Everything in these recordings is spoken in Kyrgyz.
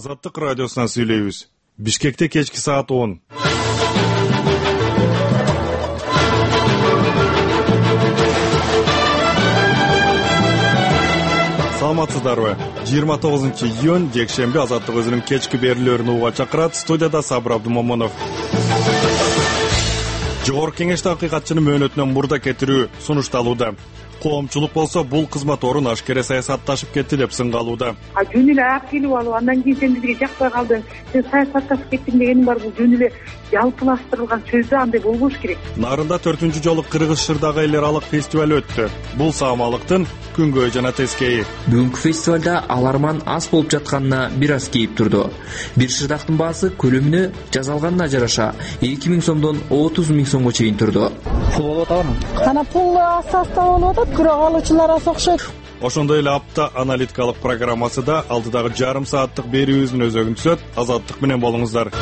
Азаттык радиосунан сүйлөйбүз. Бишкекте кечки саат 10. Саламатсыздарбы? 29-июнь жекшемби Азаттык өзүнүн кечки берүүлөрүн угууга чакырат. Студияда Сабыр Абдумомонов. Жогорку кеңеште акыйкатчынын мөөнөтүнөн мурда кетирүү сунушталууда. Коомчулук болсо бул кызмат орун ашкере саясатташып кетти деп сынгалууда. Жөн эле ак келип алып, андан кийин сен бизге жакпай калдың, сен саясатташып кеттиң дегенин бар. Бул жөн эле жалпылаштырылган сөз да, андай болбош керек. Нарында 4-үнчү жолу Кыргыз-Шырдагы эл аралык фестиваль өттү. Бул саамалыктын күнгөй жана тескейи. Бүгүнкү фестивалда аларман аз болуп жатканына бир аз кейип турду. Бир шырдактын баасы көлөмүнө жазалганына жараша 2000 сомдон 30 000 сомго чейин турду. Пул болуп атабы? Кана пул асаста болуп атат, бирок алуучулар аз окшойт. Ошондой эле апта аналитикалык программасы да алдыдагы жарым сааттык берүүбүздүн өзөгүн түзөт. Азаттык менен болуңуздар.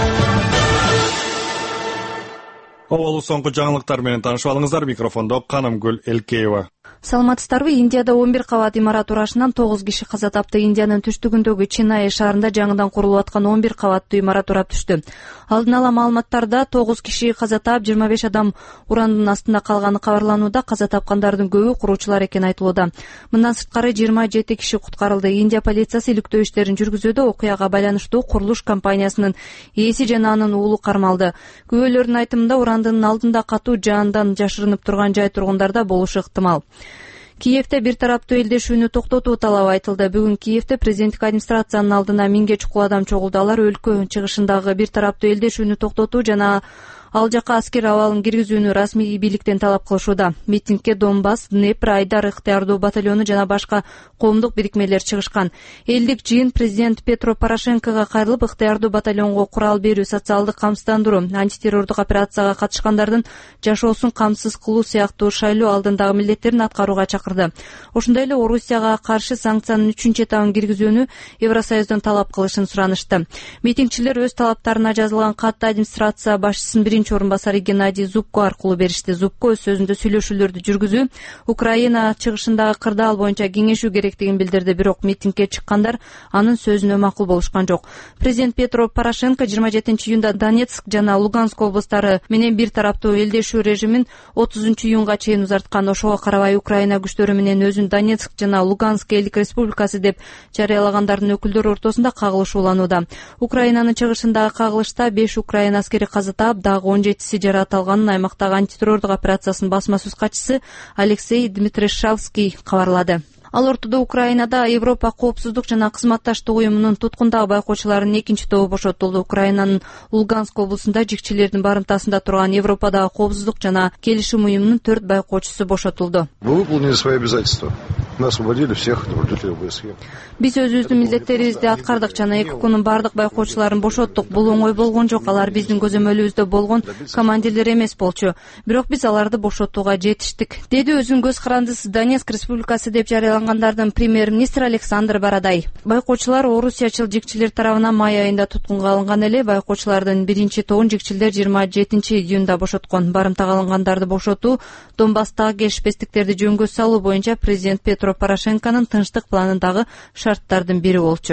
Оболу соңку жаңылыктар менен таанышып алыңыздар. Микрофондо Канымгүл Элкеева. Саламатсыздарбы? Индияда 11 кабат имарат урашынан 9 киши каза тапты. Индиянын түштүгүндөгү Чинай шаарында жаңыдан курулуп аткан 11 кабаттуу имарат урап түштү. Алдын ала маалыматтарда 9 киши каза таап, 25 адам урандын астында калганы кабарланууда. Каза тапкандардын көбү куруучулар экени айтылууда. Мындан сырткары 27 киши куткарылды. Индия полициясы иликтөө иштерин жүргүзүүдө. Окуяга байланыштуу курулуш компаниясынын ээси жана анын уулу кармалды. Күбөлөрдүн айтымында урандын алдында катуу жаандан жашырынып турган жай тургундарда болушу ыктымал. Киевде бир тараптуу элдешүүнү токтотуу талабы айтылды. Бүгүн Киевде президенттик администрациянын алдына 1000ге чукул адам чогулду. Алар өлкө чыгышындагы бир тараптуу элдешүүнү токтотуу жана ал жака аскер абалын киргизүүнү расмий бийликтен талап кылышууда. Митингге Донбасс, Днепр, Айдар ыктыярдуу батальону жана башка коомдук бирикмелер чыгышкан. Элдик жыйын президент Петро Порошенкого кайрылып, ыктыярдуу батальонго курал берүү, социалдык камсыздандыруу, антитеррордук операцияга катышкандардын жашоосун камсыз кылуу сыяктуу шайлоо алдындагы милдеттерин аткарууга чакырды. Ошондой эле Орусияга каршы санкциянын 3-чү этабын киргизүүнү Евросоюздон талап кылышын суранышты. Митингчилер өз талаптарына жазылган катты администрация башчысынын биринчи орун басары Геннадий Зубко аркылуу беришти. Зубко өз сөзүндө сүйлөшүүлөрдү жүргүзүү, Украина чыгышындагы кырдаал боюнча кеңешүү керектигин билдирди, бирок митингге чыккандар анын сөзүнө макул болушкан жок. Президент Петро Порошенко 27-июнда Донецк жана Луганск облустары менен бир тараптуу элдешүү режимин 30-июнга чейин узарткан. Ошого карабай Украина күчтөрү менен өзүн Донецк жана Луганск элдик республикасы деп жарыялагандардын өкүлдөрү ортосунда кагылыш уланууда. Украинанын чыгышындагы кагылышта 5 Украина аскери каза таап, дагы 17-си жаракат алганын аймактагы антитеррордук операциясынын басма сөз катчысы Алексей Дмитришевский кабарлады. Ал ортодо Украинада Европа коопсуздук жана кызматташтык уюмунун туткундагы байкоочуларынын 2-чи тобу бошотулду. Украинанын Луганск облусунда жикчилердин барымтасында турган Европадагы коопсуздук жана келишим уюмунун 4 байкоочусу бошотулду. Мы выполнили свои обязательства. Нас освободили всех наблюдателей ОБСЕ. Биз өзүбүздүн милдеттерибизди аткардык жана ЭКОнун бардык байкоочуларын бошоттук. Бул оңой болгон жок. Алар биздин көзөмөлүбүздө болгон командирлер эмес болчу. Бирок биз аларды бошотууга жетиштик, деди өзүнүн көз карандысыз Донецк республикасы деп жарыялангандардын премьер-министр Александр Бородай. Байкоочулар орусиячыл жикчилер тарабынан май айында туткунга алынган эле. Байкоочулардын биринчи тобун жикчилер 27-июнда бошоткон. Барымтага алынгандарды бошотуу Донбасстагы келишпестиктерди жөнгө салуу боюнча президент Петро Порошенконун тынчтык планындагы шарттардын бири болчу.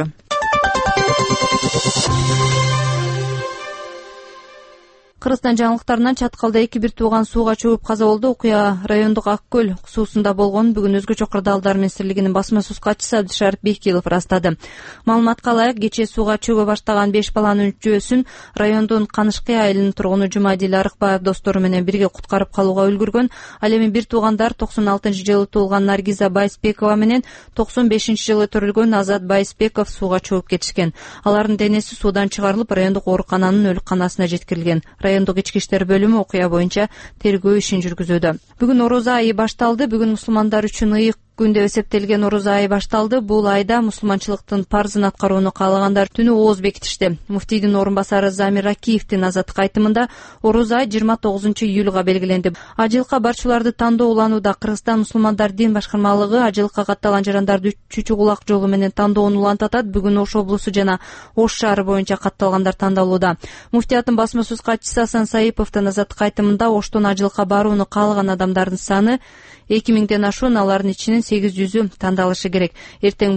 Кыргызстан жаңылыктарынан Чаткалда 2 тууган сууга чөгүп каза болду. Окуя райондук Ак-Көл суусунда болгон. Бүгүн Өзгөчө кырдаалдар министрлигинин басма сөз катчысы Абдышарып Бекилов ырастады. Маалыматка ылайык, кечээ сууга чөгө баштаган 5 баланын үчөөсүн райондун Канышкы айылынын тургуну Жумадил Арыкбаев достору менен бирге куткарып калууга үлгүргөн. Ал эми 1 туугандар 96-жылы туулган Наргиза Байспекова менен 95-жылы төрөлгөн Азат Байспеков сууга чөгүп кетишкен. Алардын денеси суудан чыгарылып, райондук оорукананын өлүкканасына жеткирилген. Райондук ички иштер бөлүмү окуя боюнча тергөө ишин жүргүзүүдө. Бүгүн Ороза айы башталды. Бүгүн мусулмандар үчүн ыйык күн деп эсептелген Ороза айы башталды. Бул айда мусулманчылыктын парзын аткарууну каалагандар түнү ооз бекитишти. Муфтийдин орун басары Замир Ракиевдин Азаттык айтымында Ороза ай 29-июлга белгиленди. Ажылыкка барчуларды тандоо уланууда. Кыргызстан мусулмандар дин башкармалыгы ажылыкка катталган жарандарды чүчү кулак жолу менен тандоону улантатат. Бүгүн Ош облусу жана Ош шаары боюнча катталгандар тандалууда. Муфтияттын басма сөз катчысы Асан Саиповдун Азаттык айтымында Оштон ажылыкка барууну каалаган адамдардын саны 2000ден ашуун, алардын ичинен 800-ү тандалышы керек. Эртең